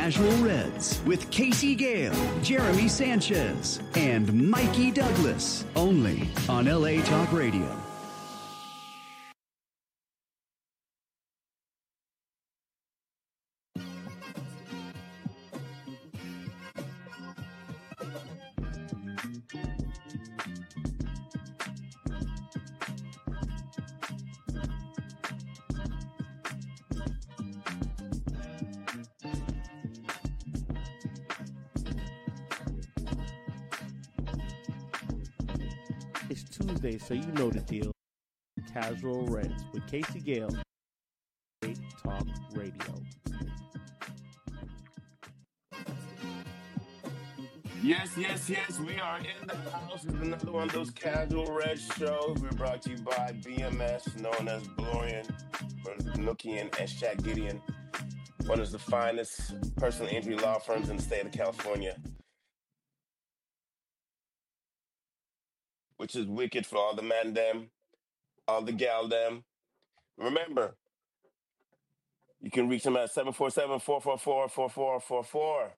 Casual Reds with Casey Gale, Jeremy Sanchez, and Mikey Douglas. Only on LA Talk Radio. It's Tuesday, so you know the deal. Casual Reds with Casey Gale, LA Talk Radio. Yes. We are in the house. It's another one of those Casual Red shows. We're brought to you by BMS, known as Blorian, Nookian, and Shaq Gideon, one of the finest personal injury law firms in the state of California, which is wicked for all the man them, all the gal them. Remember, you can reach them at 747-444-4444.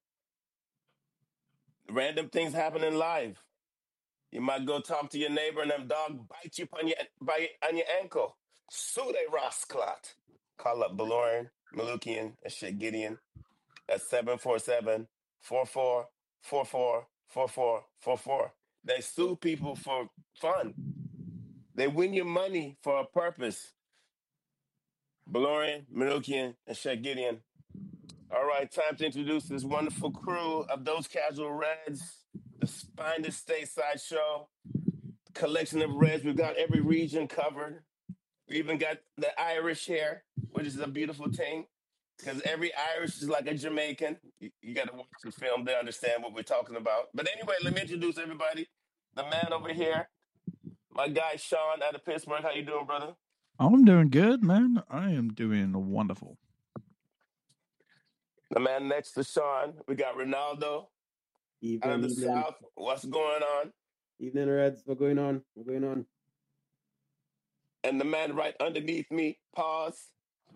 Random things happen in life. You might go talk to your neighbor and them dog bite you on your ankle. Sue they Rosclot. Call up Baloran, Malukian, and shit Gideon at 747-44-44-4444. They sue people for fun. They win your money for a purpose. Baloran, Malukian, and shit Gideon. All right, time to introduce this wonderful crew of those Casual Reds, the finest stateside show, collection of Reds. We've got every region covered. We even got the Irish here, which is a beautiful thing, because every Irish is like a Jamaican. You got to watch the film to understand what we're talking about. But anyway, let me introduce everybody. The man over here, my guy Sean out of Pittsburgh. How you doing, brother? I'm doing good, man. I am doing wonderful. The man next to Sean, we got Ronaldo out of the South. What's going on? Evening, Reds. What's going on? And the man right underneath me, pause.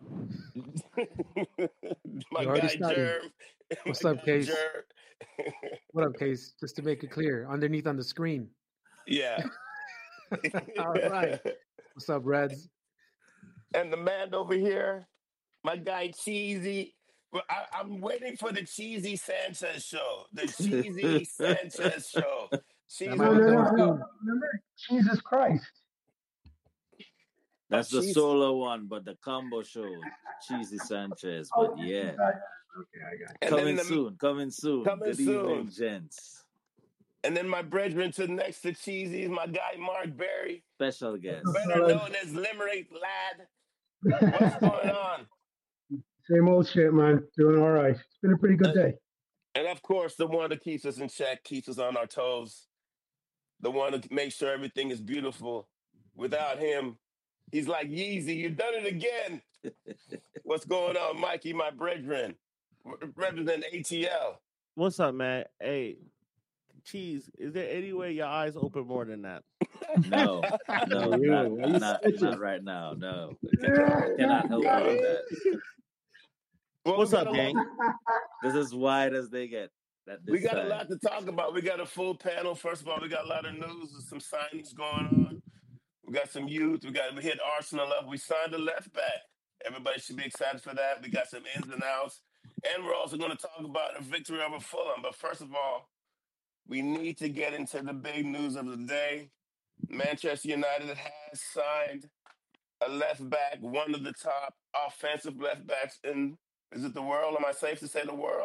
My guy Jerm. What's up, Case? What up, Case? Just to make it clear, underneath on the screen. Yeah. All right. What's up, Reds? And the man over here, my guy Cheesy. Well, I'm waiting for the Cheesy Sanchez show. The Cheesy Sanchez show. No. Remember, Jesus Christ. That's the solo one, but the combo show, Cheesy Sanchez. But yeah, Okay, I got it. Coming soon. Good evening, gents. And then my brethren to next to Cheesy is my guy Mark Berry, Special guest, better known as Limerick Lad. What's going on? Same old shit, man. Doing all right. It's been a pretty good day. And of course, the one that keeps us in check, keeps us on our toes, the one that makes sure everything is beautiful. Without him, he's like Yeezy. You've done it again. What's going on, Mikey, my brethren? Represent ATL. What's up, man? Hey, Cheese, is there any way your eyes open more than that? No, not right now. No, cannot help out with that. Well, what's up, gang? This is wide as they get. We got a lot to talk about. We got a full panel. First of all, we got a lot of news and some signings going on. We got some youth. We hit Arsenal up. We signed a left back. Everybody should be excited for that. We got some ins and outs. And we're also going to talk about a victory over Fulham. But first of all, we need to get into the big news of the day. Manchester United has signed a left back, one of the top offensive left backs in, is it the world? Am I safe to say the world?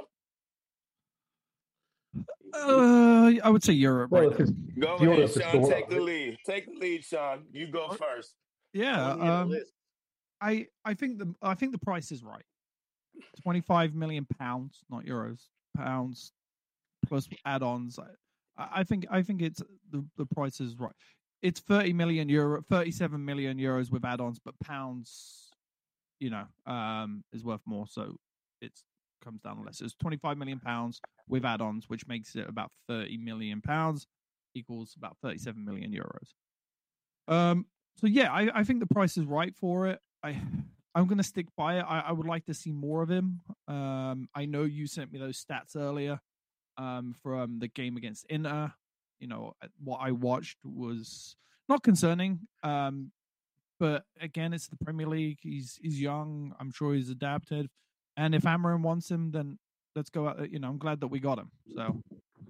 I would say Europe. Right now. Go ahead, Sean. Take the lead. Take the lead, Sean. You go first. Yeah. I think the price is right. £25 million, not euros, pounds plus add-ons. I think it's the price is right. It's 37 million euros with add-ons, but pounds, is worth more, so it comes down less. It's 25 million pounds with add-ons, which makes it about 30 million pounds, equals about 37 million euros. So yeah, I think the price is right for it. I I'm going to stick by it. I would like to see more of him. I know you sent me those stats earlier from the game against Inter. What I watched was not concerning. But again, it's the Premier League. He's young. I'm sure he's adapted. And if Amarin wants him, then let's go out. I'm glad that we got him. So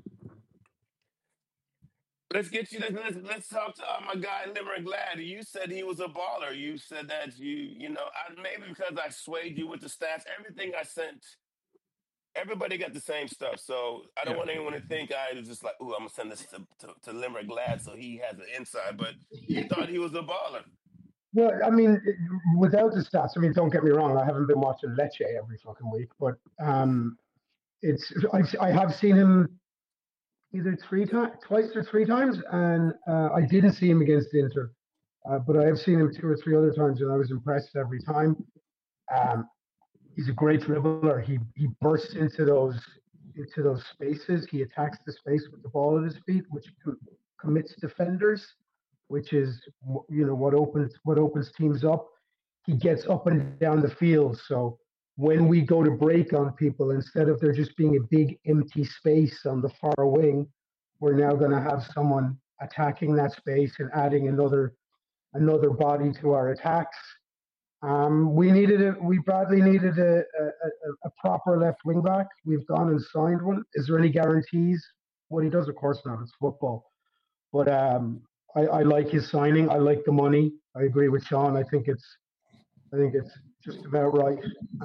let's get you. Let's talk to my guy Limerick Glad. You said he was a baller. You said that maybe because I swayed you with the stats. Everything I sent, everybody got the same stuff. So I don't want anyone to think I was just like, "Ooh, I'm gonna send this to Limerick Glad so he has an inside." But you thought he was a baller. Well, I mean, without the stats, I mean, don't get me wrong. I haven't been watching Lecce every fucking week, but I have seen him either twice or three times, and I didn't see him against Inter, but I have seen him 2 or 3 other times, and I was impressed every time. He's a great dribbler. He bursts into those spaces. He attacks the space with the ball at his feet, which commits defenders, which is what opens teams up. He gets up and down the field, so when we go to break on people, instead of there just being a big empty space on the far wing, we're now going to have someone attacking that space and adding another body to our attacks. We badly needed a proper left wing back. We've gone and signed one. Is there any guarantees? What he does, of course not. It's football. But I like his signing. I like the money. I agree with Sean. I think it's just about right.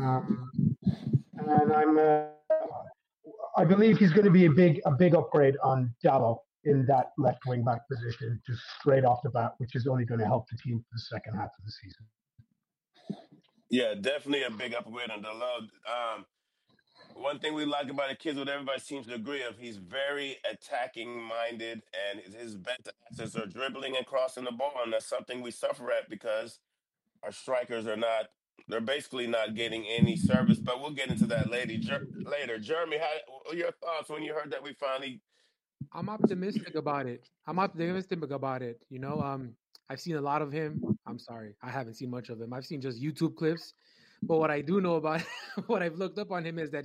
And I believe he's going to be a big upgrade on Dalot in that left wing back position, just straight off the bat, which is only going to help the team for the second half of the season. Yeah, definitely a big upgrade on Dalot. One thing we like about the kids, what everybody seems to agree of, he's very attacking minded, and his best assets are dribbling and crossing the ball, and that's something we suffer at because our strikers they're basically not getting any service. But we'll get into that later. Jeremy, what are your thoughts when you heard that we finally? I'm optimistic about it. I've seen a lot of him. I'm sorry, I haven't seen much of him. I've seen just YouTube clips. But what I do know about what I've looked up on him is that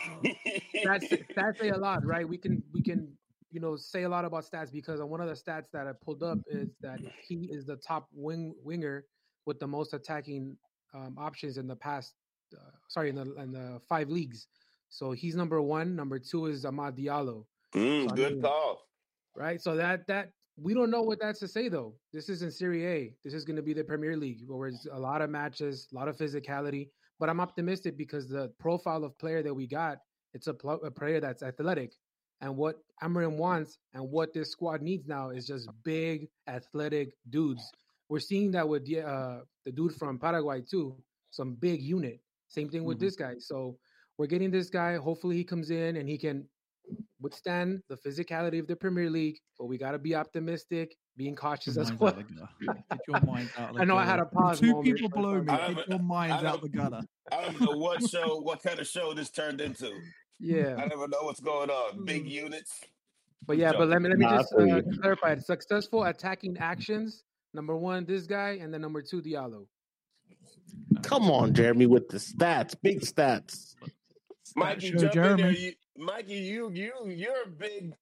stats say a lot, right? We can say a lot about stats because one of the stats that I pulled up is that he is the top winger with the most attacking options in the past. In the 5 leagues. So he's number 1. Number 2 is Amad Diallo. Good call. Right. So that we don't know what that's to say though. This isn't Serie A. This is going to be the Premier League, where it's a lot of matches, a lot of physicality. But I'm optimistic because the profile of player that we got, it's a player that's athletic. And what Amarin wants and what this squad needs now is just big, athletic dudes. We're seeing that with the dude from Paraguay too. Some big unit. Same thing with this guy. So we're getting this guy. Hopefully he comes in and he can withstand the physicality of the Premier League, but we got to be optimistic, being cautious as well. Get your minds out of the gutter. I know I had a pause. 2 people below me. Get your minds out the gutter. I don't know what kind of show this turned into. Yeah. I never know what's going on. Big units. But let me just clarify. Successful attacking actions. Number 1, this guy, and then number 2, Diallo. Come on, Jeremy, with the stats. Big stats. Mikey, jump in there. Mikey, you're a big.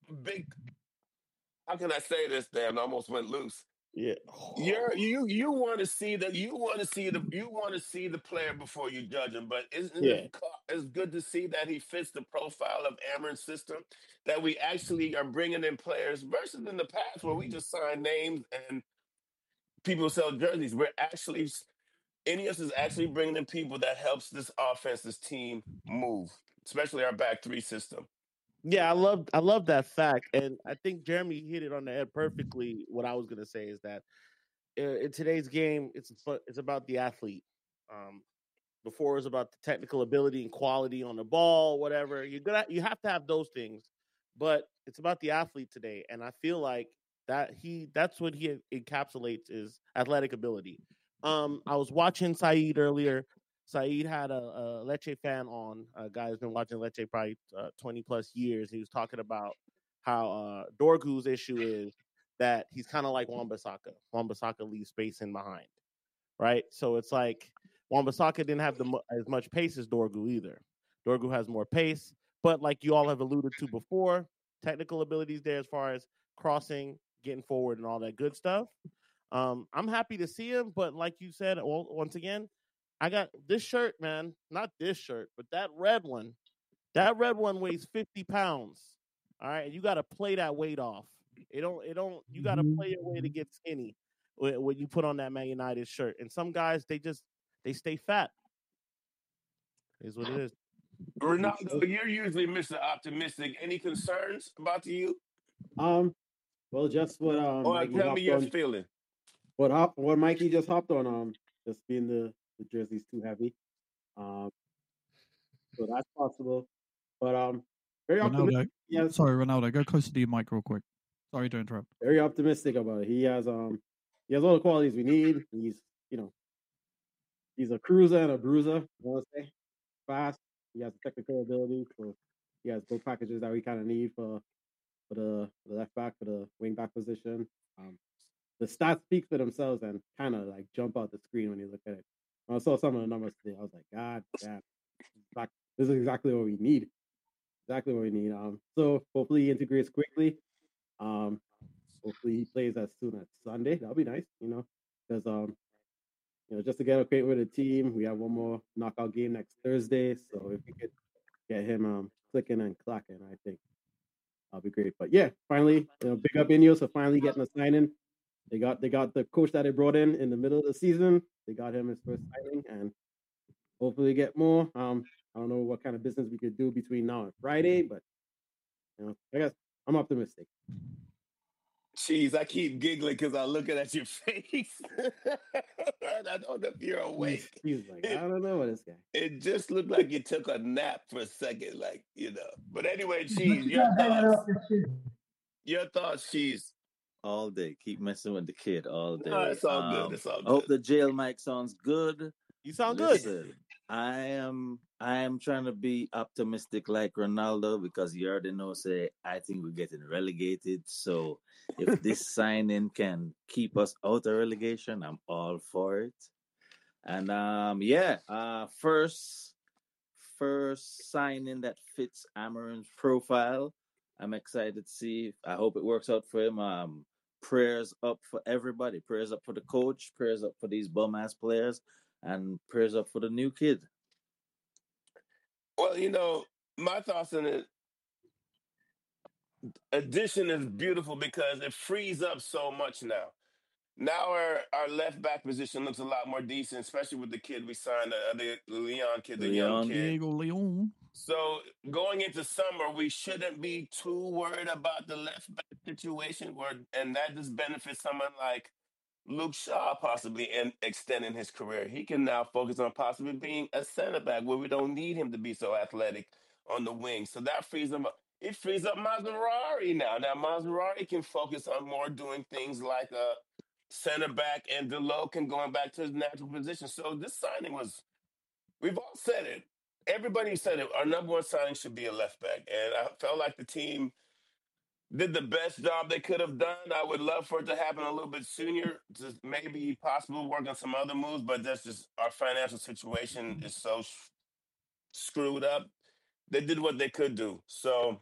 How can I say this? Damn, I almost went loose. Yeah. You want to see the player before you judge him, but it's good to see that he fits the profile of Amarin's system, that we actually are bringing in players versus in the past where we just sign names and people sell jerseys. Ineos is actually bringing in people that helps this offense, this team move, especially our back 3 system. Yeah, I love that fact, and I think Jeremy hit it on the head perfectly. What I was going to say is that in today's game, it's about the athlete. Before it was about the technical ability and quality on the ball, whatever. You have to have those things, but it's about the athlete today, and I feel like that's what he encapsulates is athletic ability. I was watching Saeed earlier. Saeed had a Lecce fan on, a guy who's been watching Lecce probably 20 plus years. He was talking about how Dorgu's issue is that he's kind of like Wan-Bissaka. Wan-Bissaka leaves space in behind, right? So it's like Wan-Bissaka didn't have as much pace as Dorgu either. Dorgu has more pace, but like you all have alluded to before, technical abilities there as far as crossing, getting forward, and all that good stuff. I'm happy to see him, but like you said, once again, I got this shirt, man. Not this shirt, but that red one. That red one weighs 50 pounds. All right, and you got to play that weight off. It don't. You got to play your way to get skinny when you put on that Man United shirt. And some guys, they stay fat. Is what it is. Ronaldo, you're usually Mr. Optimistic. Any concerns about you? Well, just what Or Mikey tell me your hopped on. feeling. What Mikey just hopped on. Just being the jersey's too heavy. So that's possible. But very optimistic. Ronaldo, sorry, Ronaldo, go closer to your mic real quick. Sorry to interrupt. Very optimistic about it. He has all the qualities we need. He's a cruiser and a bruiser. I want to say fast. He has technical ability, so he has both packages that we kind of need for the left back, for the wing back position. The stats speak for themselves and kind of like jump out the screen when you look at it. When I saw some of the numbers today, I was like, God damn, this is exactly what we need. Exactly what we need. So hopefully he integrates quickly. Hopefully he plays as soon as Sunday. That'll be nice, because just to get acquainted with the team. We have one more knockout game next Thursday, so if we could get him clicking and clacking, I think that'll be great. But yeah, finally, big up Ineos for finally getting a signing. They got the coach that they brought in the middle of the season. They got him his first signing, and hopefully get more. I don't know what kind of business we could do between now and Friday, but I guess I'm optimistic. Jeez, I keep giggling because I'm looking at your face. I don't know if you're awake. He's like, I don't know what this guy. It just looked like you took a nap for a second, But anyway, Cheese, your thoughts. Your thoughts, Cheese. All day. Keep messing with the kid all day. No, it's all good. It's all good. I hope the jail mic sounds good. You sound good. I am trying to be optimistic like Ronaldo because you already know, I think we're getting relegated. So if this signing can keep us out of relegation, I'm all for it. And first signing that fits Amarin's profile. I'm excited to see. I hope it works out for him. Prayers up for everybody. Prayers up for the coach. Prayers up for these bum-ass players. And prayers up for the new kid. Well, my thoughts on it. Addition is beautiful because it frees up so much now. Now our left back position looks a lot more decent, especially with the kid we signed, the Leon kid, the young kid. Diego Leon. So going into summer, we shouldn't be too worried about the left back situation, and that just benefits someone like Luke Shaw possibly in extending his career. He can now focus on possibly being a center back where we don't need him to be so athletic on the wing. So that frees him up. It frees up Mazraoui now. Now Mazraoui can focus on more doing things like a center back, and Dalot can going back to his natural position. So this signing we've all said it. Everybody said it. Our number one signing should be a left back. And I felt like the team did the best job they could have done. I would love for it to happen a little bit sooner, to maybe possible work on some other moves, but that's just our financial situation is so screwed up. They did what they could do. So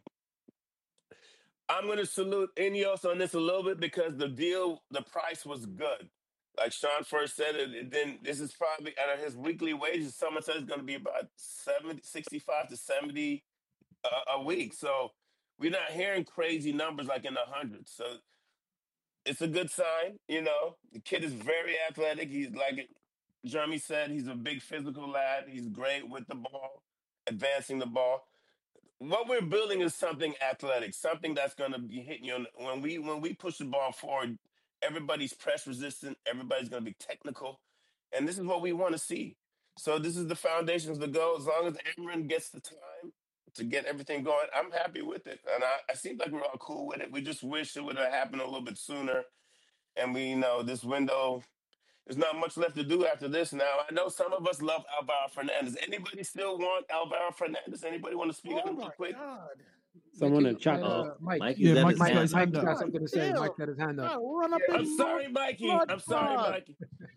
I'm going to salute Ineos on this a little bit because the price was good. Like Sean first said it, then this is probably at his weekly wages. Someone said it's going to be about 65 to 70 a week. So we're not hearing crazy numbers like in the hundreds. So it's a good sign, The kid is very athletic. He's like Jeremy said, he's a big physical lad. He's great with the ball, advancing the ball. What we're building is something athletic, something that's going to be hitting you. When we push the ball forward, everybody's press resistant. Everybody's going to be technical. And this is what we want to see. So this is the foundations to go. As long as Amarin gets the time to get everything going, I'm happy with it. And I seem like we're all cool with it. We just wish it would have happened a little bit sooner. And we know this window, there's not much left to do after this now. I know some of us love Alvaro Fernandez. Anybody still want Alvaro Fernandez? Anybody want to speak on him real quick? God. Someone in chat. Mike. Mike Mike got something to say. Mike got his hand up. Run up I'm sorry, Mikey. I'm sorry, Mikey.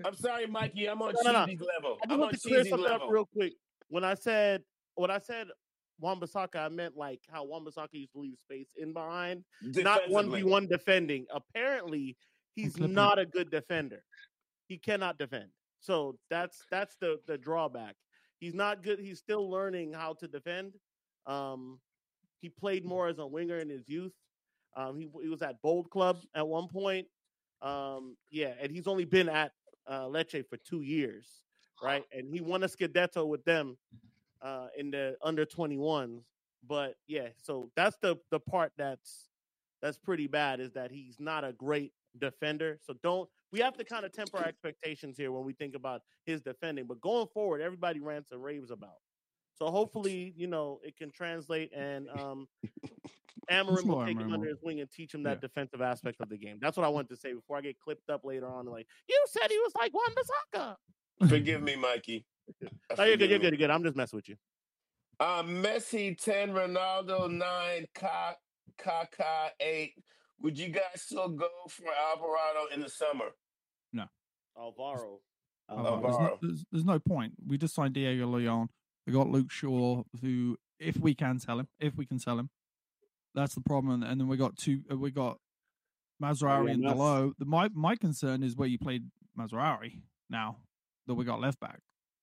I'm sorry, Mikey. I'm on No. Cheesy's level. I just I'm want on to clear Cheesy's something up level. real quick. When I said Wan-Bissaka, I meant like how Wan-Bissaka used to leave space in behind, not Defensively. 1v1 defending. Apparently, he's not a good defender. He cannot defend. So that's the drawback. He's not good. He's still learning how to defend. He played more as a winger in his youth. He was at Bold Club at one point. And he's only been at Lecce for 2 years, right? And he won a Scudetto with them in the under 21s. But yeah, so that's the part that's pretty bad, is that he's not a great defender. So we have to kind of temper our expectations here when we think about his defending. But going forward, everybody rants and raves about. So hopefully, it can translate, and Amorim will take him under his wing and teach him that defensive aspect of the game. That's what I wanted to say before I get clipped up later on. Like, you said he was like Wan-Bissaka. Forgive me, Mikey. No, you're good. You're good. I'm just messing with you. Messi 10, Ronaldo 9, Kaká 8. Would you guys still go for Alvarado in the summer? No. Alvaro. There's no point. We just signed Diego Leon. We got Luke Shaw, who, if we can sell him, that's the problem. And then we got Mazraoui and Dalot. My concern is where you played Mazraoui now that we got left back.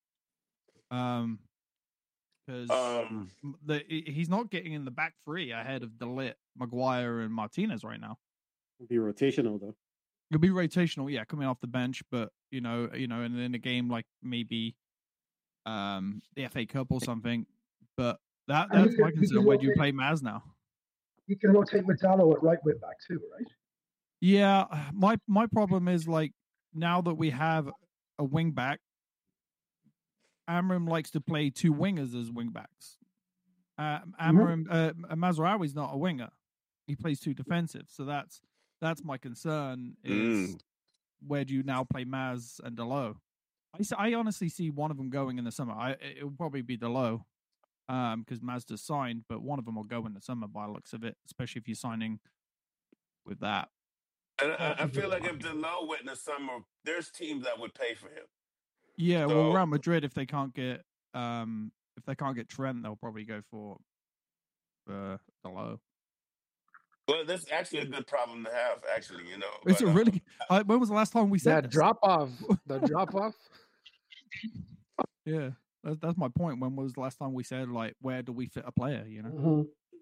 Because he's not getting in the back three ahead of DeLit, Maguire, and Martinez right now. It'll be rotational though. It'll be rotational, yeah, coming off the bench, but and in a game like maybe the FA Cup or something. But that's my concern. Where do you play Maz now? You can rotate with Dalot at right wing back too, right? Yeah, my problem is, like, now that we have a wing back, Amorim likes to play two wingers as wing backs. Mazraoui's not a winger; he plays two defensive. So that's my concern. Is where do you now play Maz and Dalot? I honestly see one of them going in the summer. It will probably be Dalot, because Maz just signed, but one of them will go in the summer by the looks of it, especially if you're signing with that. And I feel like if Dalot went in the summer, there's teams that would pay for him. Yeah, well, Real Madrid, if they can't get Trent, they'll probably go for Dalot. Well, that's actually a good problem to have, actually, It's really. When was the last time we said that drop off? The drop off. Yeah, that's my point. When was the last time we said, like, where do we fit a player? Mm-hmm.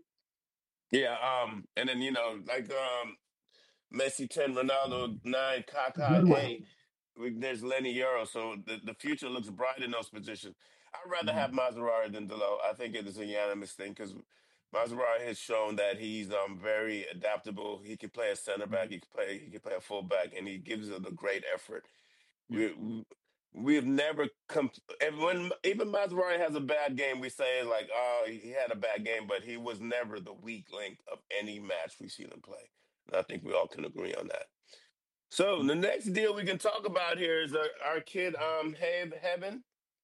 Yeah, and then like Messi 10, Ronaldo 9, Kaká 8. There's Lenny Euro, so the future looks bright in those positions. I'd rather have Mazraoui than Dalot. I think it is a unanimous thing because Mazraoui has shown that he's very adaptable. He can play a center back, he can play a full back, and he gives it a great effort. Yeah. We have never come. And when even Mazraoui has a bad game, we say like, oh, he had a bad game, but he was never the weak link of any match we've seen him play. And I think we all can agree on that. So the next deal we can talk about here is our kid, Heaven.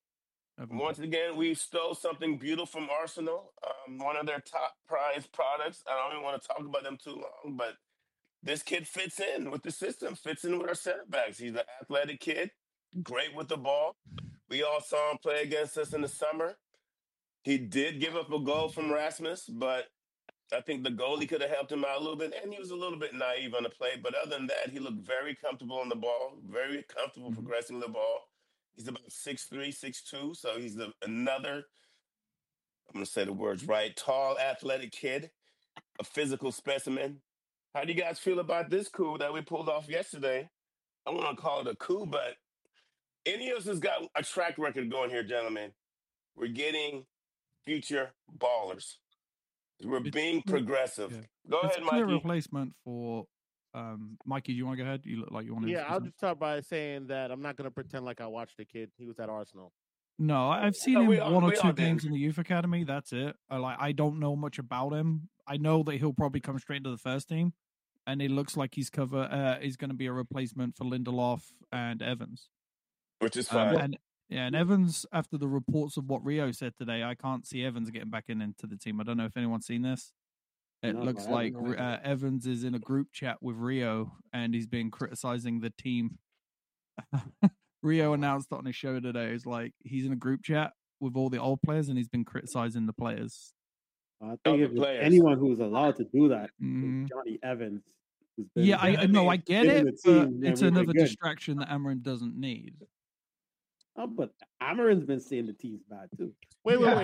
Once again, we stole something beautiful from Arsenal, one of their top prize products. I don't even want to talk about them too long, but this kid fits in with the system, fits in with our center backs. He's an athletic kid, great with the ball. We all saw him play against us in the summer. He did give up a goal from Rasmus, but I think the goalie could have helped him out a little bit, and he was a little bit naive on the play. But other than that, he looked very comfortable on the ball, very comfortable progressing the ball. He's about 6'3", 6'2", so he's another, I'm going to say the words right, tall, athletic kid, a physical specimen. How do you guys feel about this coup that we pulled off yesterday? I don't want to call it a coup, but Ineos has got a track record going here, gentlemen. We're getting future ballers. We're being progressive. Yeah. Go ahead, It's a clear Mikey. replacement for Mikey. Do you want to go ahead? You look like you want to. Yeah, I'll just start by saying that I'm not going to pretend like I watched the kid. He was at Arsenal. No, I've seen him one or two games in the youth academy. That's it. I don't know much about him. I know that he'll probably come straight to the first team, and it looks like he's going to be a replacement for Lindelof and Evans, which is fine. And Evans, after the reports of what Rio said today, I can't see Evans getting back into the team. I don't know if anyone's seen this. It looks like Evans is in a group chat with Rio, and he's been criticizing the team Rio announced on his show today is like he's in a group chat with all the old players and he's been criticizing the players. I think if there's anyone who's allowed to do that, is Johnny Evans. Yeah, I know, I get it, but it's another distraction that Amarin doesn't need. Oh, but Amarin's been saying the team's bad too. Wait. You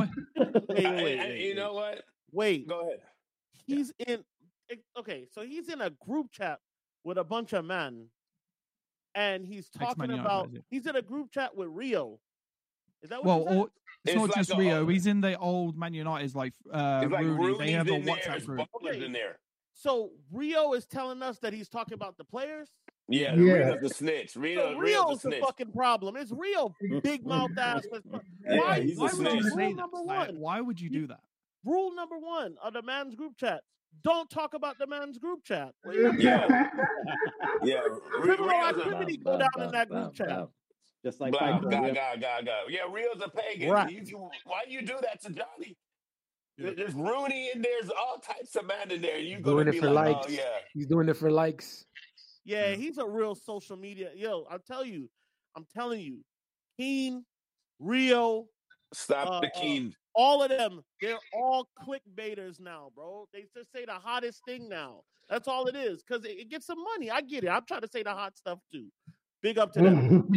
know what? Wait. Go ahead. He's in. Okay, so he's in a group chat with a bunch of men, and he's talking about. He's in a group chat with Rio. Is that what? Well, it's not like just Rio. He's in the old Man United's like Rooney. They have a WhatsApp group. In there. So Rio is telling us that he's talking about the players. Yeah. Rio's the snitch. Rio's the fucking problem. It's Rio, big mouth ass. Why would you say that? Why would you do that? Rule number 1 of the man's group chat: don't talk about the man's group chat. Yeah. Criminal activity go down in that group chat. Just like God. Yeah, Rio's a pagan. Right. Why do you do that to Johnny? There's Rooney and there's all types of men in there. You doing it for likes. Oh, yeah. He's doing it for likes. Yeah, he's a real social media. Yo, I'm telling you, Keen, Rio, stop the Keen. All of them, they're all clickbaiters now, bro. They just say the hottest thing now. That's all it is, because it gets some money. I get it. I'm trying to say the hot stuff too. Big up to them.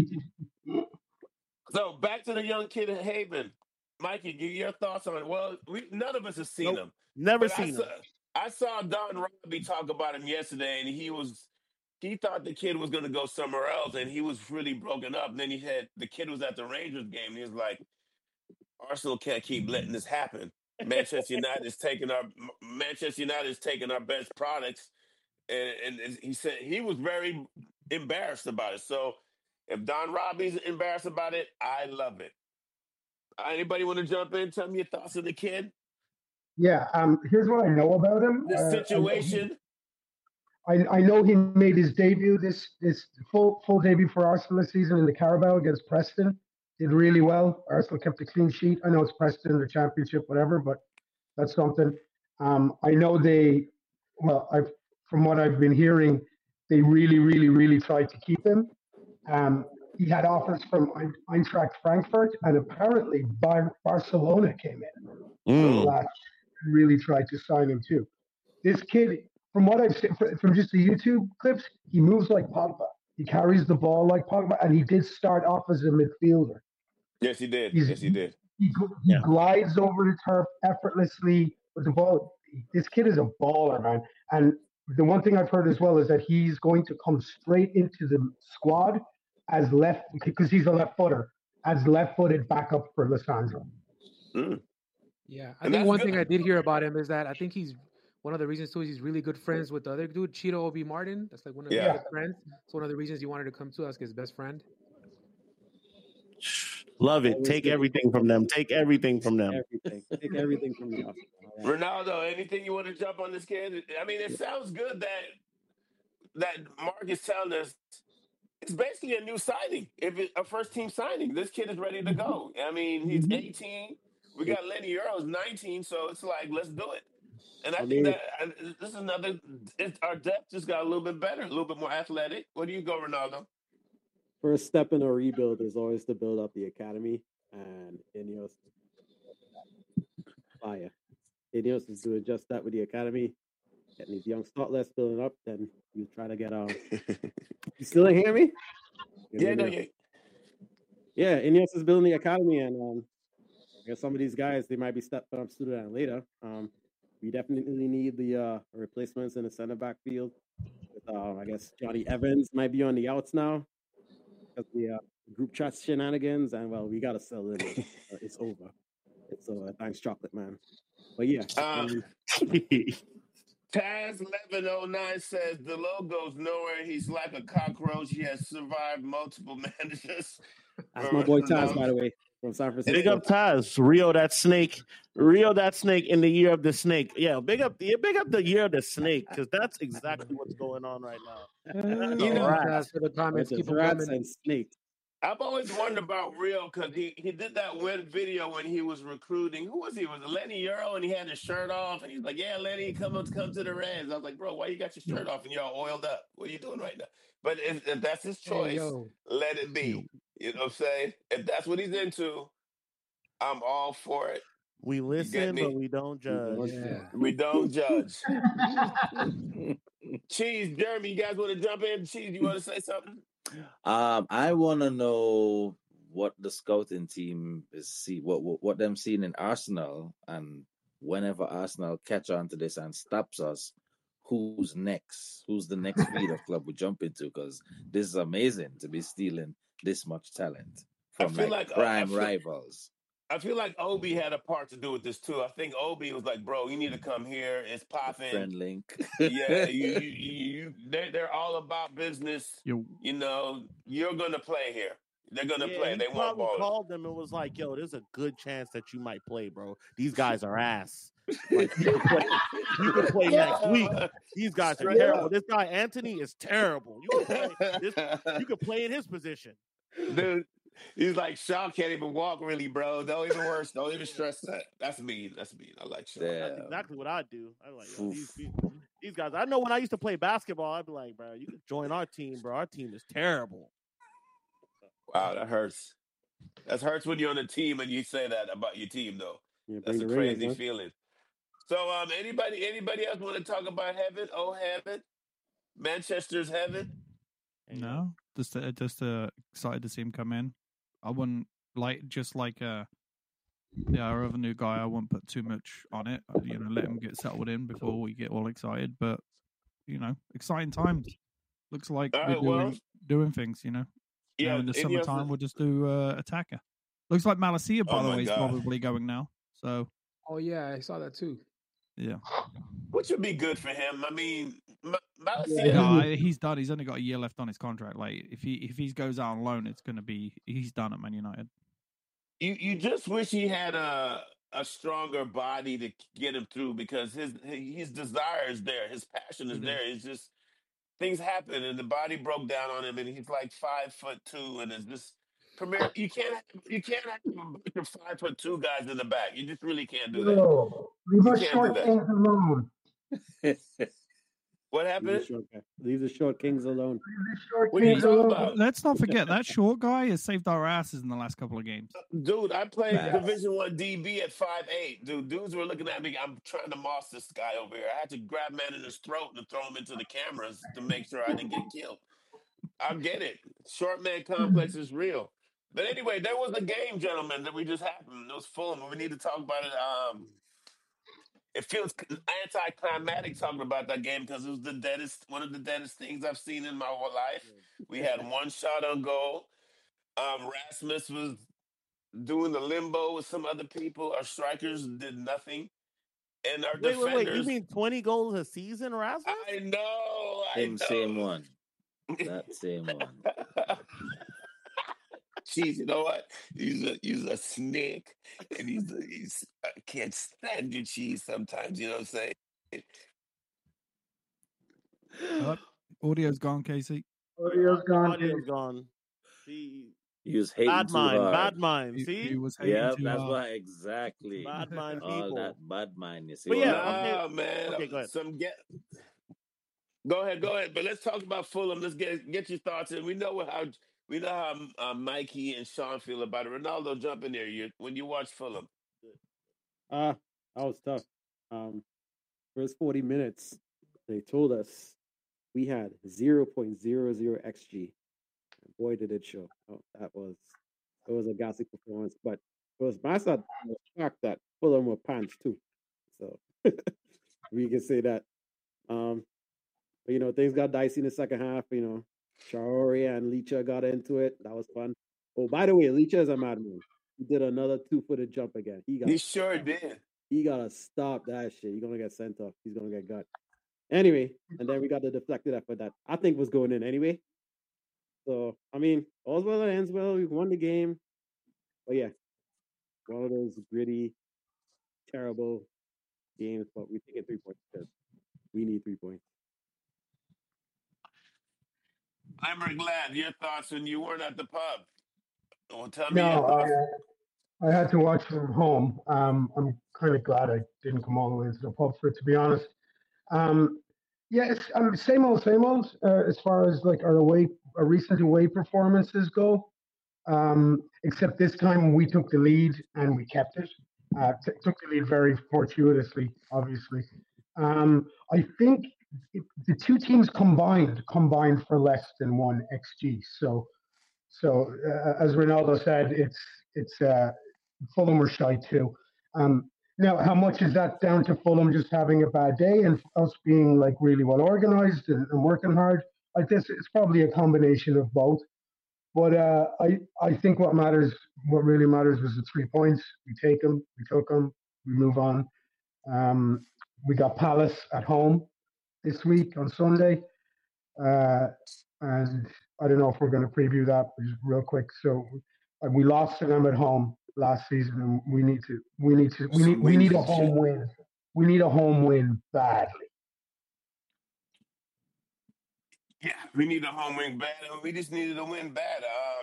So back to the young kid in Haven. Mikey, give your thoughts on it. Well, none of us have seen him. Never seen him. I saw Don Robbie talk about him yesterday, and he thought the kid was going to go somewhere else, and he was really broken up. And then the kid was at the Rangers game, and he was like, Arsenal can't keep letting this happen. Manchester United is taking our best products, and he said he was very embarrassed about it. So if Don Robbie's embarrassed about it, I love it. Anybody want to jump in? Tell me your thoughts on the kid. Yeah, here's what I know about him. The situation. I know he made his debut, this full debut for Arsenal this season in the Carabao against Preston. Did really well. Arsenal kept a clean sheet. I know it's Preston, the championship, whatever, but that's something. I know from what I've been hearing, they really, really, really tried to keep him. He had offers from Eintracht Frankfurt, and apparently Barcelona came in. Really tried to sign him too. This kid, from what I've seen, from just the YouTube clips, he moves like Pogba. He carries the ball like Pogba, and he did start off as a midfielder. Yes, he did. He glides over the turf effortlessly with the ball. This kid is a baller, man. And the one thing I've heard as well is that he's going to come straight into the squad as left, because he's a left footer, as left-footed backup for Lissandro. Yeah, I think one thing I did hear about him is that I think he's one of the reasons too is he's really good friends with the other dude, Cheeto Obi Martin. That's like one of his best friends. It's one of the reasons he wanted to come to us, his best friend. Love it. Take everything from them. Take everything from them. Take everything from them. Ronaldo, anything you want to jump on this kid? I mean, it sounds good that Mark is telling us it's basically a new signing. If it's a first-team signing, this kid is ready to go. I mean, he's 18. We got Lenny Earl's 19, so it's like, let's do it. And I think that this is our depth just got a little bit better, a little bit more athletic. Where do you go, Ronaldo? First step in a rebuild is always to build up the academy, and Ineos is doing just that with the academy. Getting these young startlets building up, then you try to get You still didn't hear me? Yeah, Ineos is building the academy, and I guess some of these guys they might be stepping up sooner than later. We definitely need the replacements in the center back field. I guess Johnny Evans might be on the outs now because the group chat shenanigans, and we gotta sell it. It's over. It's over. Thanks, Chocolate Man. But yeah. Taz 1109 says the logo's nowhere. He's like a cockroach. He has survived multiple managers. That's my boy Taz, by the way, from San Francisco. Big up Taz, Rio that snake in the year of the snake. Yeah, big up the year of the snake, because that's exactly what's going on right now. Taz for the comments. Keep rats and snakes. I've always wondered about Real because he did that one video when he was recruiting. Who was he? Was it Lenny Earl? And he had his shirt off, and he's like, "Yeah, Lenny, come to the Reds." I was like, "Bro, why you got your shirt off and you're all oiled up? What are you doing right now?" But if that's his Hey, choice, yo. let it be. You know what I'm saying? If that's what he's into, I'm all for it. We You get listen, but me? we don't judge. Yeah. We don't judge. Cheese, Jeremy, you guys want to jump in? Cheese, you want to say something? I want to know what the scouting team is what them seeing in Arsenal, and whenever Arsenal catch on to this and stops us, who's next? Who's the next feeder club we jump into? Because this is amazing to be stealing this much talent from prime rivals. I feel like Obi had a part to do with this too. I think Obi was like, "Bro, you need to come here. It's popping." Friend link. Yeah, they're all about business. You know, you're gonna play here. They're gonna play. He They want probably ball. called them and was like, "Yo, there's a good chance that you might play, bro. These guys are ass. Like you can play next week. These guys are terrible. This guy Anthony is terrible. You can play in his position, dude." He's like, "Shaw can't even walk, really, bro. Don't even worse. Don't even stress that." That's mean. That's mean. I like Shaw. That's exactly what I do. I like these guys. I know when I used to play basketball, I'd be like, "Bro, you can join our team, bro. Our team is terrible." Wow, that hurts. That hurts when you're on a team and you say that about your team, though. Yeah, that's a crazy feeling. So, anybody else want to talk about heaven? Oh, heaven, Manchester's heaven. No, just excited to see him come in. I wouldn't our other new guy. I wouldn't put too much on it. Let him get settled in before we get all excited. But exciting times. Looks like we're doing things. Yeah, now in the summertime we'll just do attacker. Looks like Malacia, by the way, is probably going now. So. Oh yeah, I saw that too. Yeah. Which would be good for him. I mean, Malacia. No, he's done. He's only got a year left on his contract. Like if he goes out on loan, it's going to be he's done at Man United. You just wish he had a stronger body to get him through because his desire is there, his passion is there. It's just things happen and the body broke down on him, and he's like 5'2", and it's just Premier. You can't have a bunch of 5'2" guys in the back. You just really can't do that. No, leave us short kings alone. What happened? Leave the short kings alone. What are you talking about? Let's not forget that short guy has saved our asses in the last couple of games. Dude, I played Division I DB at 5'8". Dudes were looking at me. I'm trying to moss this guy over here. I had to grab man in his throat and throw him into the cameras to make sure I didn't get killed. I get it. Short man complex is real. But anyway, there was a game, gentlemen, that we just happened. It was Fulham. We need to talk about it. It feels anticlimactic talking about that game because it was one of the deadest things I've seen in my whole life. We had one shot on goal. Rasmus was doing the limbo with some other people. Our strikers did nothing. And our defenders... Wait, you mean 20 goals a season, Rasmus? I know. Same one. That same one. Jeez, you know what? He's a snake, and I can't stand your cheese sometimes. You know what I'm saying? Audio's gone, Casey. Audio's gone. He was hating bad too mind, hard. bad mind. See, he was hating too that's hard. why exactly. Bad mind All people. that bad mind. You see? But yeah, man. Okay, go ahead. Go ahead. But let's talk about Fulham. Let's get your thoughts in. We know how Mikey and Sean feel about it. Ronaldo, jump in there. When you watch Fulham. That was tough. First 40 minutes, they told us we had 0.00 xG. Boy, did it show! Oh, it was a ghastly performance. But it was my side was shocked that Fulham were punched too. So we can say that. But things got dicey in the second half. Traore and Licha got into it. That was fun. Oh, by the way, Licha is a madman. He did another 2-footed jump again. He sure did. He gotta stop that shit. You're gonna get sent off. He's gonna get got. Anyway, and then we got the deflected effort that I think was going in anyway. So I mean, all's well that ends well. We won the game. But yeah, one of those gritty, terrible games. But we take 3 points because we need 3 points. I'm glad. Your thoughts when you weren't at the pub. Well, tell me your No, thoughts. I had to watch from home. I'm kind of glad I didn't come all the way into the pub for it, to be honest. Um, yeah, it's same old, same old. As far as like our recent away performances go. Except this time we took the lead and we kept it. Took the lead very fortuitously, obviously. I think the two teams combined for less than one xG. So as Ronaldo said, it's Fulham were shy too. Now, how much is that down to Fulham just having a bad day and us being like really well organized and working hard? Like this, it's probably a combination of both. But I think what really matters was the 3 points. We take them, we took them, we move on. Um, we got Palace at home this week on Sunday, uh, and I don't know if we're going to preview that just real quick. So we lost to them at home last season, and we need a home win. We need a home win badly. Yeah, we need a home win bad, and we just needed a win bad.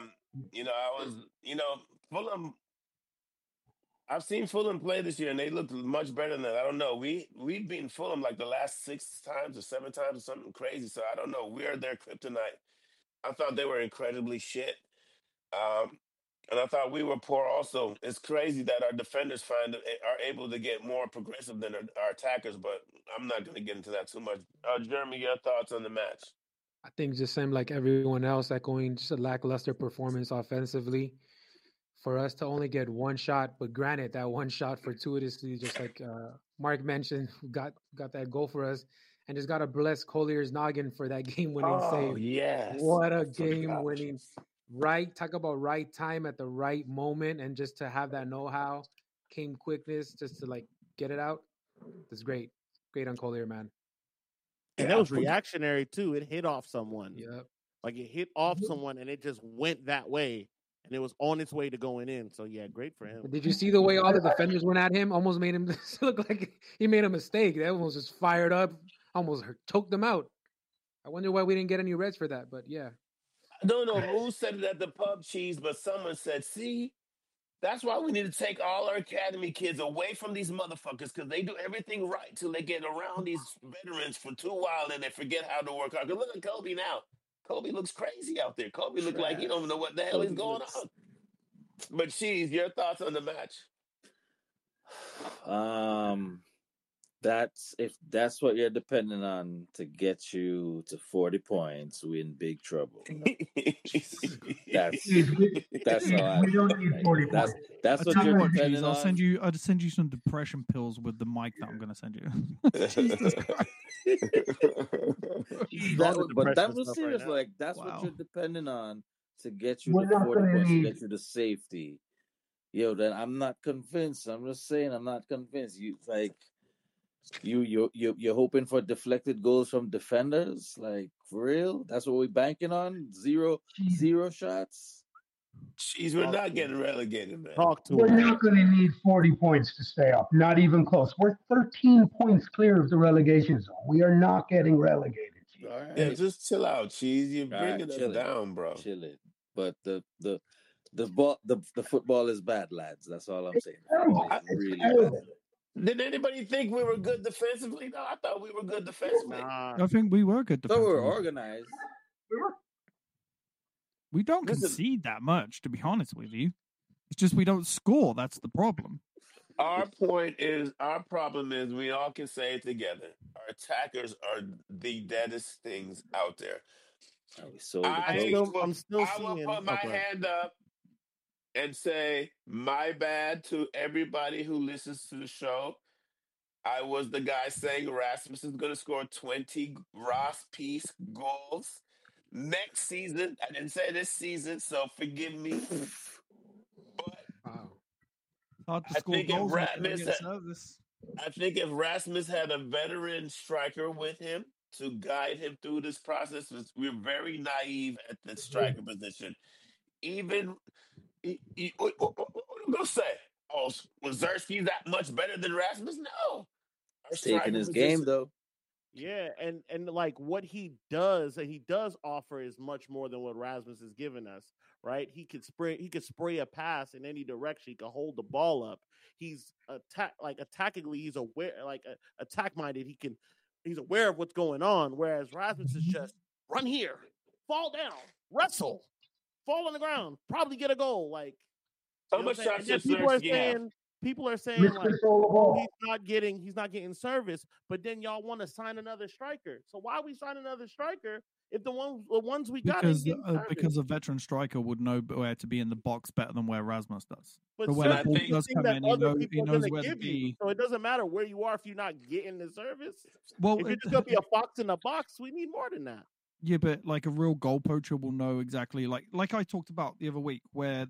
Fulham. I've seen Fulham play this year, and they look much better than that. I don't know. We've beaten Fulham like the last 6 times or 7 times or something crazy. So I don't know. We are their kryptonite. I thought they were incredibly shit, um, and I thought we were poor. Also, it's crazy that our defenders are able to get more progressive than our attackers. But I'm not going to get into that too much. Jeremy, your thoughts on the match? I think just same like everyone else, echoing just a lackluster performance offensively. For us to only get one shot, but granted, that one shot fortuitously, just like Mark mentioned, got that goal for us, and just got to bless Collier's noggin for that game-winning save. Yes, What a game-winning! Talk about right time at the right moment, and just to have that know-how, quickness, just to like get it out. That's great on Collier, man. And it was reactionary too. It hit off someone. Yep. Like it hit off someone, and it just went that way. And it was on its way to going in. So, yeah, great for him. Did you see the way all the defenders went at him? Almost made him look like he made a mistake. That was just fired up, almost choked them out. I wonder why we didn't get any reds for that, but yeah. I don't know who said it at the pub, Cheese, but someone said, see, that's why we need to take all our academy kids away from these motherfuckers because they do everything right till they get around these veterans for too while and they forget how to work hard. Look at Kobe now. Kobe looks crazy out there. Kobe looked like he don't even know what the hell is going on. But Cheese, your thoughts on the match? If that's what you're depending on to get you to 40 points, we're in big trouble. That's all. We don't need 40 points. That's what you're depending on. I'll send you some depression pills with the mic that I'm going to send you. Jesus Christ. But that was serious. Right, like that's what you're depending on to get you to 40 points, to get you to safety. Then I'm not convinced. I'm just saying I'm not convinced. You're hoping for deflected goals from defenders, like for real? That's what we're banking on? Zero shots. Jeez, we're not getting relegated, man. We're not going to need 40 points to stay up. Not even close. We're 13 points clear of the relegation zone. We are not getting relegated. Right. Yeah, just chill out, Cheese. You're bringing us down, bro. Chill it. But the football is bad, lads. That's all I'm saying. It's really bad. Did anybody think we were good defensively? No, I thought we were good defensively. I think we were good defensively. We were organized. We don't concede that much, to be honest with you. It's just we don't score. That's the problem. Our problem is we all can say it together. Our attackers are the deadest things out there. I will put my hand up and say my bad to everybody who listens to the show. I was the guy saying Rasmus is going to score 20 Ross Peace goals next season. I didn't say this season, so forgive me. But I think if Rasmus had a veteran striker with him to guide him through this process, we're very naive at the striker position. Even what I'm gonna say? Oh, was Zersky that much better than Rasmus? No. He's taking his game though. Yeah, and like what he does offer is much more than what Rasmus has given us, right? He could spray a pass in any direction. He could hold the ball up. He's attackingly, he's aware, attack minded. He's aware of what's going on. Whereas Rasmus is just run here, fall down, wrestle, fall on the ground, probably get a goal. Like, How much shots does people are saying like, oh, he's not getting service, but then y'all want to sign another striker. So why we sign another striker if the ones we got because a veteran striker would know where to be in the box better than where Rasmus does. But when the ball does come in, he knows where to be. So it doesn't matter where you are if you're not getting the service. Well, if you're just gonna be a fox in the box, we need more than that. Yeah, but like a real goal poacher will know exactly, like I talked about the other week, where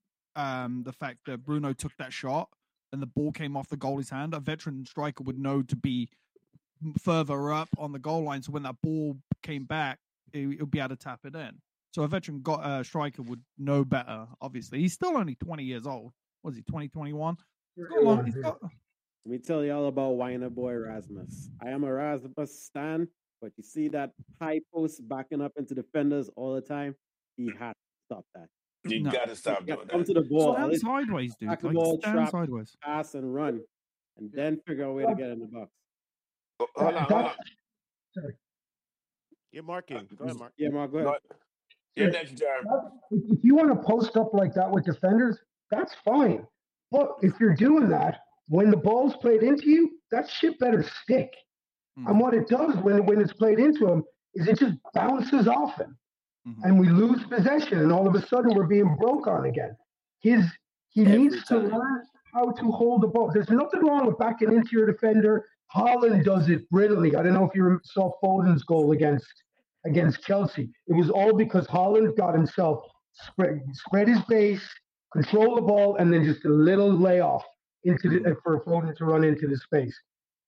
the fact that Bruno took that shot and the ball came off the goalie's hand, a veteran striker would know to be further up on the goal line. So when that ball came back, he'll be able to tap it in. So a veteran striker would know better, obviously. He's still only 20 years old. Was he 2021? Let me tell you all about Whiner Boy Rasmus. I am a Rasmus stan, but you see that high post backing up into defenders all the time? He had to stop that. You got to stop doing that. Come to the ball. Stand sideways, dude. Back the ball, trap, pass, and run. And then figure out a way to get in the box. Hold on. Sorry. Get Mark in. Go ahead, Mark. Yeah, Mark, go ahead. You're next, Jared. If you want to post up like that with defenders, that's fine. But if you're doing that, when the ball's played into you, that shit better stick. And what it does when it's played into him is it just bounces off him. And we lose possession, and all of a sudden we're being broke on again. He needs to learn how to hold the ball. There's nothing wrong with backing into your defender. Haaland does it brilliantly. I don't know if you saw Foden's goal against Chelsea. It was all because Haaland got himself spread his base, control the ball, and then just a little layoff for Foden to run into the space.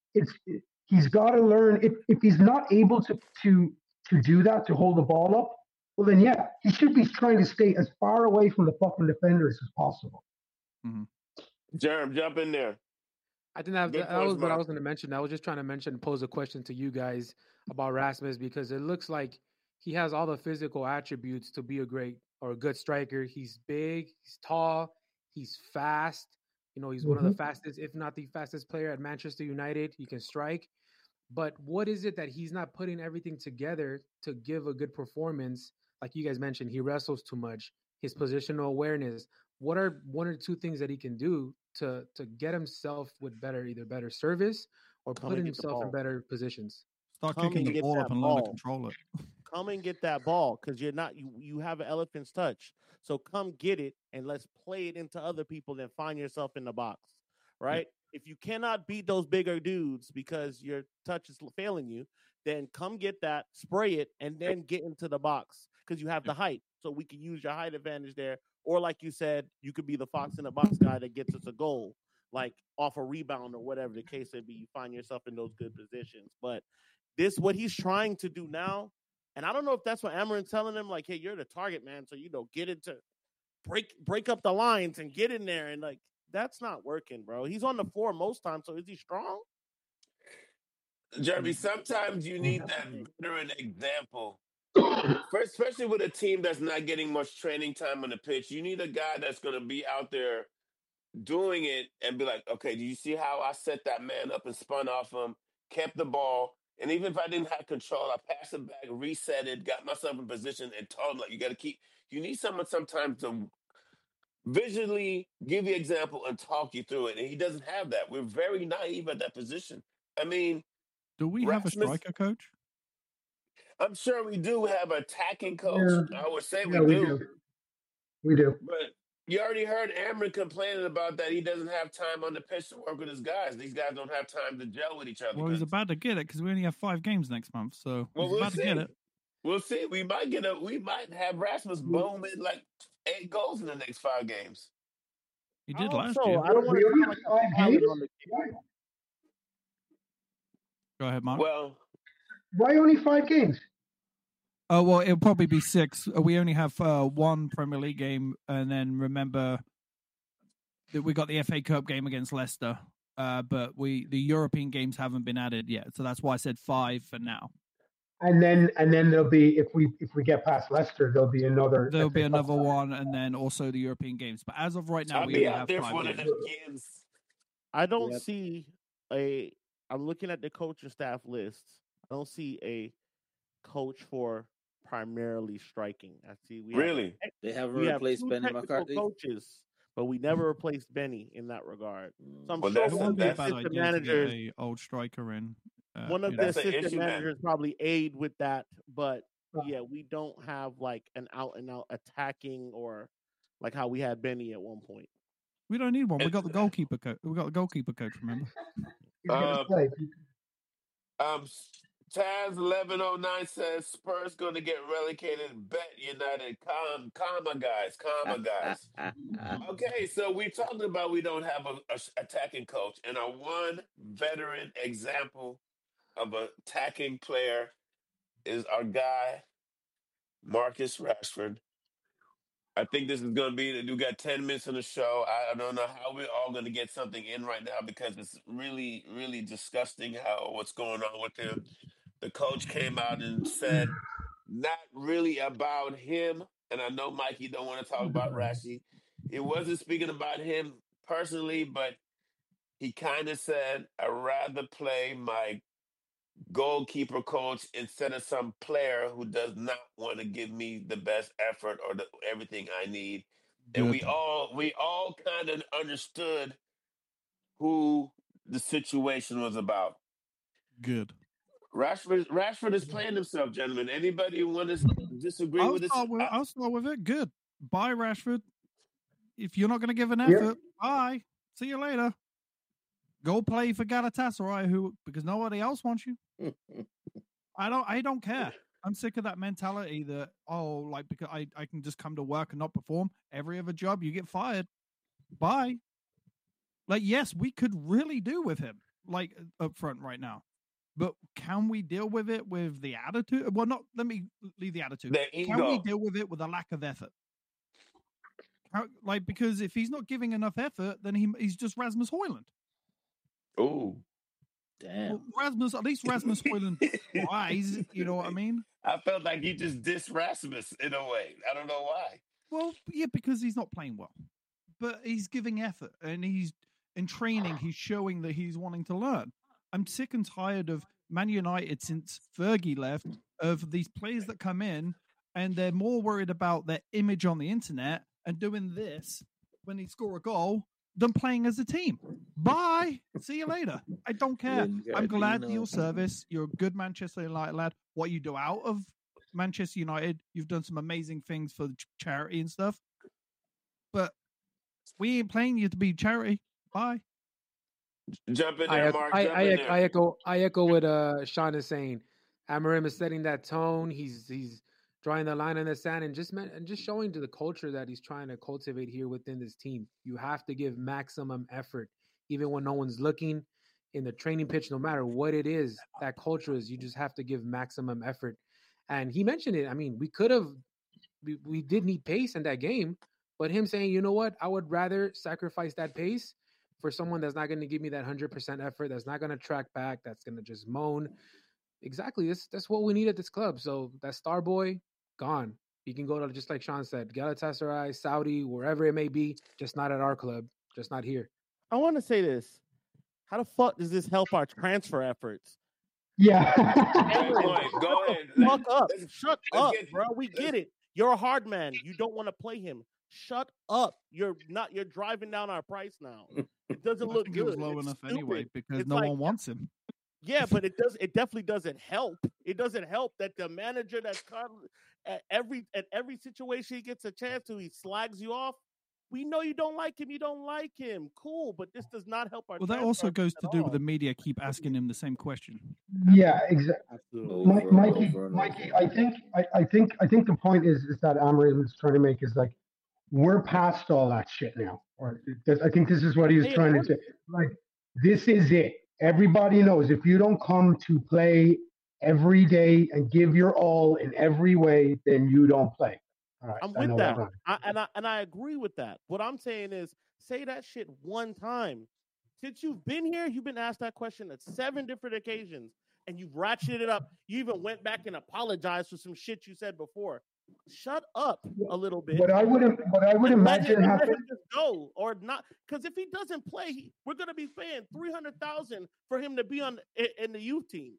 He's got to learn. If he's not able to do that, to hold the ball up, well, then, yeah, he should be trying to stay as far away from the fucking defenders as possible. Jerem, jump in there. I think that was what I was going to mention. I was just trying to pose a question to you guys about Rasmus, because it looks like he has all the physical attributes to be a good striker. He's big, he's tall, he's fast. You know, he's one of the fastest, if not the fastest player at Manchester United. He can strike. But what is it that he's not putting everything together to give a good performance? Like you guys mentioned, he wrestles too much. His positional awareness. What are one or two things that he can do to get himself with either better service or put himself in better positions? Start kicking the ball up and learn to control it. Come and get that ball, because you have an elephant's touch. So come get it and let's play it into other people and find yourself in the box, right? Yeah. If you cannot beat those bigger dudes because your touch is failing you, then come get that, spray it, and then get into the box, because you have the height. So we can use your height advantage there. Or like you said, you could be the fox in the box guy that gets us a goal, like off a rebound or whatever the case may be. You find yourself in those good positions. But what he's trying to do now, and I don't know if that's what Amarin's telling him, like, hey, you're the target, man. So, get into break up the lines and get in there. And like, that's not working, bro. He's on the floor most times. So is he strong? Jeremy, sometimes you need that veteran example. Especially with a team that's not getting much training time on the pitch, you need a guy that's going to be out there doing it and be like, okay, do you see how I set that man up and spun off him, kept the ball, and even if I didn't have control, I passed it back, reset it, got myself in position, and told him, like, you need someone sometimes to visually give you example and talk you through it, and he doesn't have that. We're very naive at that position. I mean, do we have a striker coach? I'm sure we do have an attacking coach. Yeah. I would say we do. We do. But you already heard Amarin complaining about that. He doesn't have time on the pitch to work with his guys. These guys don't have time to gel with each other. Well, he's about to get it because we only have 5 games next month. So he's about to get it. We'll see. We might have Rasmus boom in like 8 goals in the next 5 games. He did last year. I don't want to like 5 games. Go ahead, Mark. Well, why only 5 games? Oh, well, it'll probably be 6. We only have 1 Premier League game, and then remember that we got the FA Cup game against Leicester, but the European games haven't been added yet, so that's why I said 5 for now. And then there'll be, if we get past Leicester, there'll be another. There'll be another one, and then also the European games. But as of right now, we only have 5 games. I don't see I'm looking at the coaching staff list. I don't see a coach for primarily striking. I see they haven't replaced Benny McCarthy coaches, but we never replaced Benny in that regard. So I'm sure that's one of the assistant managers, a old striker in. One of the assistant managers probably aid with that, but yeah, we don't have like an out and out attacking or like how we had Benny at one point. We don't need one. We got the goalkeeper coach. We got the goalkeeper coach. Remember? Taz 1109 says Spurs going to get relegated. Bet United. Comma guys. Okay, so we talked about we don't have a attacking coach, and our one veteran example of an attacking player is our guy Marcus Rashford. I think this is going to be, we got 10 minutes on the show. I don't know how we're all going to get something in right now because it's really, really disgusting what's going on with him. The coach came out and said, not really about him. And I know, Mike, you don't want to talk about Rashi. It wasn't speaking about him personally, but he kind of said, I'd rather play my goalkeeper coach instead of some player who does not want to give me the best effort or everything I need. Good. And we all kind of understood who the situation was about. Good. Rashford is playing himself, gentlemen. Anybody want to disagree with this? I'll start with it. Good. Bye, Rashford. If you're not going to give an effort, bye. See you later. Go play for Galatasaray, because nobody else wants you. I don't care. I'm sick of that mentality that because I can just come to work and not perform. Every other job you get fired. Bye. Like, yes, we could really do with him, like up front right now. But can we deal with it with the attitude? Well, let me leave the attitude. Can we deal with it with a lack of effort? Because if he's not giving enough effort, then he's just Rasmus Højlund. Oh, damn! Well, at least Rasmus Højlund wise. You know what I mean? I felt like he just dissed Rasmus in a way. I don't know why. Well, yeah, because he's not playing well, but he's giving effort and he's in training. He's showing that he's wanting to learn. I'm sick and tired of Man United since Fergie left of these players that come in and they're more worried about their image on the internet and doing this when they score a goal than playing as a team. Bye. See you later. I don't care. I'm glad for your service. You're a good Manchester United lad. What you do out of Manchester United, you've done some amazing things for charity and stuff. But we ain't playing you to be charity. Bye. Jump in there, Mark. I echo what Sean is saying. Amorim is setting that tone. He's drawing the line in the sand and just showing to the culture that he's trying to cultivate here within this team. You have to give maximum effort, even when no one's looking in the training pitch, no matter what it is, that culture is, you just have to give maximum effort. And he mentioned it. I mean, we did need pace in that game, but him saying, you know what, I would rather sacrifice that pace for someone that's not going to give me that 100% effort, that's not going to track back, that's going to just moan. Exactly. That's what we need at this club. So that star boy, gone. He can go to, just like Sean said, Galatasaray, Saudi, wherever it may be, just not at our club, just not here. I want to say this. How the fuck does this help our transfer efforts? Yeah. Go ahead. Fuck up. Shut up, bro. We get it. You're a hard man. You don't want to play him. Shut up. You're driving down our price now. It doesn't look good. It was low enough anyway because no one wants him. Yeah, but it definitely doesn't help. It doesn't help that the manager that's at every situation he gets a chance to, he slags you off. We know you don't like him. You don't like him. Cool, but this does not help our. Well, that also goes to do with the media keep asking him the same question. Yeah, exactly. Mikey, I think the point is that Amorim is trying to make is like we're past all that shit now. Or I think this is what he's trying to say. Like this is it. Everybody knows if you don't come to play every day and give your all in every way, then you don't play. All right, I'm with that. I agree with that. What I'm saying is say that shit one time. since you've been here, you've been asked that question at 7 different occasions, and you've ratcheted it up. You even went back and apologized for some shit you said before. Shut up a little bit. What I would imagine happen. Let him just go or not, because if he doesn't play, we're going to be paying $300,000 for him to be in the youth team.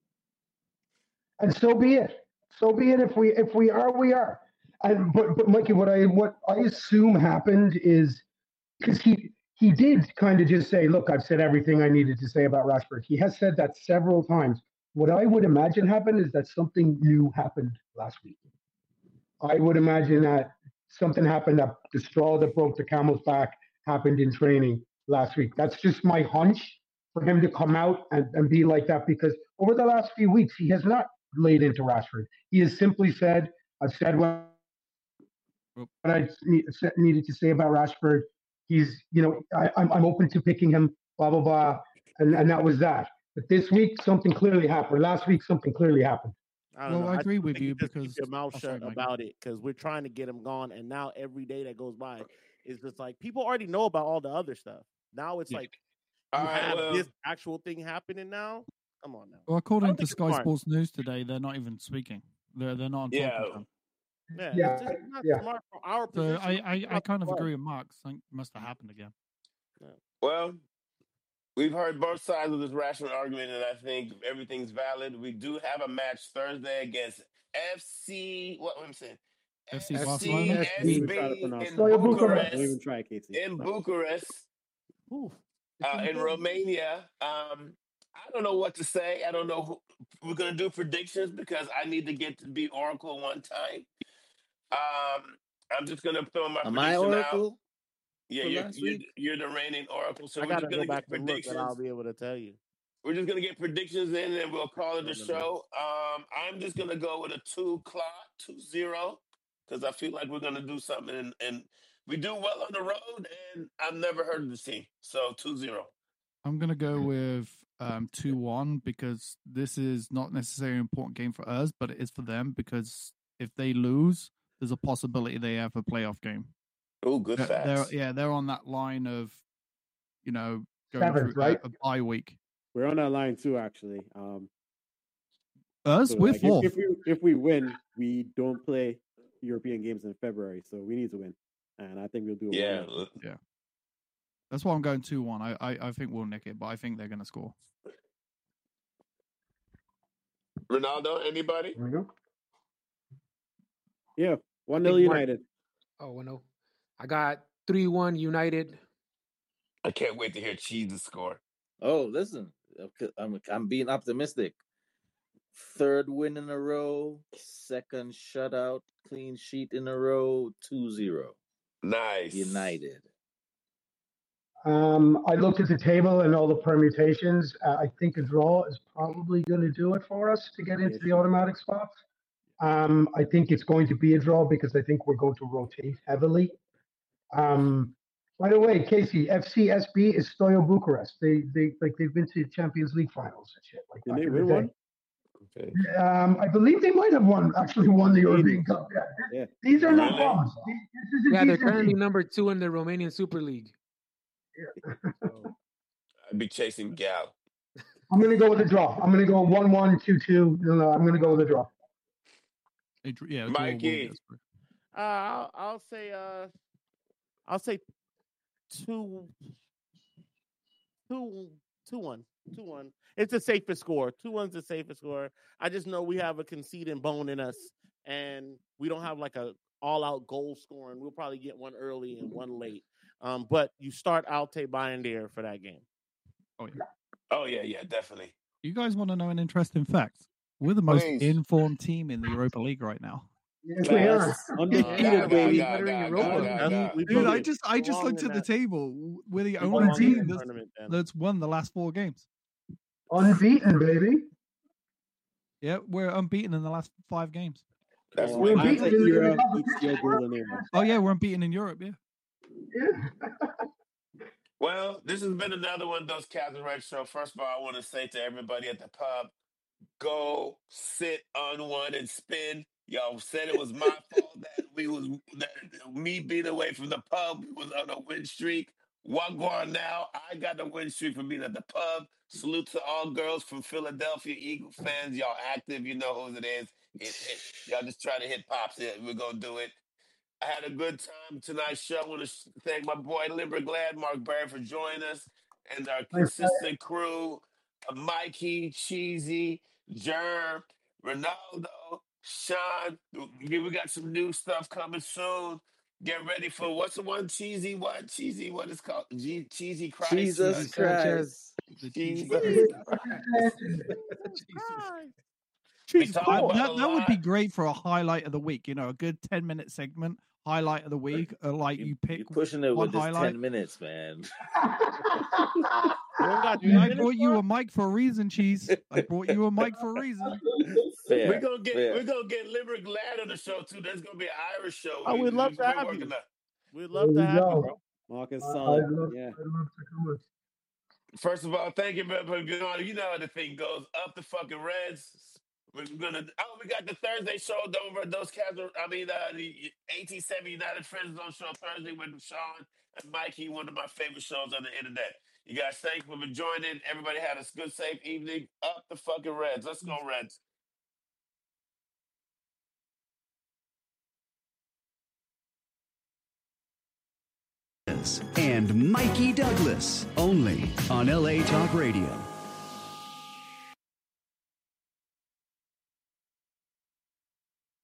And so be it. So be it. If we are, we are. And but Mikey, what I assume happened is because he did kind of just say, look, I've said everything I needed to say about Rashford. He has said that several times. What I would imagine happened is that something new happened last week. I would imagine that something happened, that the straw that broke the camel's back happened in training last week. That's just my hunch for him to come out and be like that, because over the last few weeks, he has not laid into Rashford. He has simply said, I've said what I needed to say about Rashford. He's, I'm open to picking him, blah, blah, blah. And that was that. But this week, something clearly happened. Last week, something clearly happened. I agree with you because keep your mouth shut about it, because we're trying to get him gone, and now every day that goes by is just like people already know about all the other stuff. Now it's like you have this actual thing happening now. Come on now. Well, according to Sky Sports News today, they're not even speaking. They're not on talking. It's just not smart from our position. So I kind of agree with Mark. Something must have happened again. Yeah. Well, we've heard both sides of this Rashford argument, and I think everything's valid. We do have a match Thursday against FC. What am I saying? FC Barcelona. in Bucharest. Don't even try, Casey. In Bucharest. In Romania. I don't know what to say. I don't know who we're going to do predictions, because I need to get to be Oracle one time. I'm just going to throw my prediction I Oracle? out. Yeah, you're the reigning Oracle. So we're just going to get predictions. I'll be able to tell you. We're just going to get predictions in, and we'll call it a show. I'm just going to go with a 2-0, because I feel like we're going to do something. And we do well on the road, and I've never heard of this team. So 2-0. I'm going to go with 2-1, because this is not necessarily an important game for us, but it is for them, because if they lose, there's a possibility they have a playoff game. Oh, good facts. They're on that line of, going Seventh, through a bye week. We're on that line too, actually. Us, we're fourth. If we win, we don't play European games in February, so we need to win, and I think we'll do it. Yeah. That's why I'm going 2-1. I think we'll nick it, but I think they're going to score. Ronaldo, anybody? There we go. Yeah, 1-0 United. Oh, 1-0. I got 3-1 United. I can't wait to hear Cheese score. Oh, listen, I'm being optimistic. 3rd win in a row, 2nd shutout, clean sheet in a row, 2-0. Nice. United. I looked at the table and all the permutations. I think a draw is probably going to do it for us to get into the automatic spots. I think it's going to be a draw, because I think we're going to rotate heavily. By the way, Casey, FCSB is Steaua Bucharest. They've been to Champions League finals and shit like that. Did they win one? Okay. I believe they might have won the European Cup. Yeah. These are not bombs. They're currently number 2 in the Romanian Super League. I'd be chasing Gal. I'm going to go with a draw. I'm going to go 1-1, 2-2. No, I'm going to go with a draw. Mikey. I'll say 2-1. 2-1. It's the safest score. 2-1's the safest score. I just know we have a conceding bone in us, and we don't have like a all-out goal scoring. We'll probably get one early and one late. But you start Altay Bayındır for that game. Oh yeah, definitely. You guys want to know an interesting fact? We're the most informed team in the Europa League right now. Yes, we are. Undefeated, baby. Dude, I just looked at the table. We're the only team that's won the last 4 games. Unbeaten, baby. Yeah, we're unbeaten in the last 5 games. That's we're unbeaten in Europe. Oh yeah, we're unbeaten in Europe. Yeah. Well, this has been another one of those Captain Red Show. First of all, I want to say to everybody at the pub, go sit on one and spin. Y'all said it was my fault that me being away from the pub was on a win streak. Wagwan now. I got the win streak from being at the pub. Salute to all girls from Philadelphia, Eagle fans. Y'all active. You know who it is. Y'all just try to hit pops. We're going to do it. I had a good time tonight's show. I want to thank my boy Limber Glad, Mark Barry, for joining us, and our Thanks, consistent crew, Mikey, Cheesy, Germ, Ronaldo, Sean. We got some new stuff coming soon. Get ready for what's the one? Cheesy what? Cheesy what is called? Cheesy Christ? Jesus Cheesy Sanchez. Christ. The Jesus cheesy. We Jesus talk Christ. about a That would be lot. great for a highlight of the week. You know, a good 10-minute segment, highlight of the week. Like you pick You're pushing it one with this highlight. 10 minutes, man. You don't got 3 I minutes, brought you bro? a mic for a reason, Cheese. I brought you a mic for a reason. Fair. We're gonna fair. get Limber Glad on the show too. That's gonna be an Irish show. Oh, we'd love to We're have working you. that. We'd There love to we have you, go. bro. Marcus I'd Solid. love, Yeah. I'd love to come with. First of all, thank you for being on. You know how the thing goes. Up the fucking Reds. We're gonna. Oh, we got the Thursday show. Over those cats. The 1870 United Friends on show Thursday with Sean and Mikey. One of my favorite shows on the internet. You guys, thank you for joining. Everybody had a good, safe evening. Up the fucking Reds. Let's go, Reds. And Mikey Douglas, only on LA Talk Radio.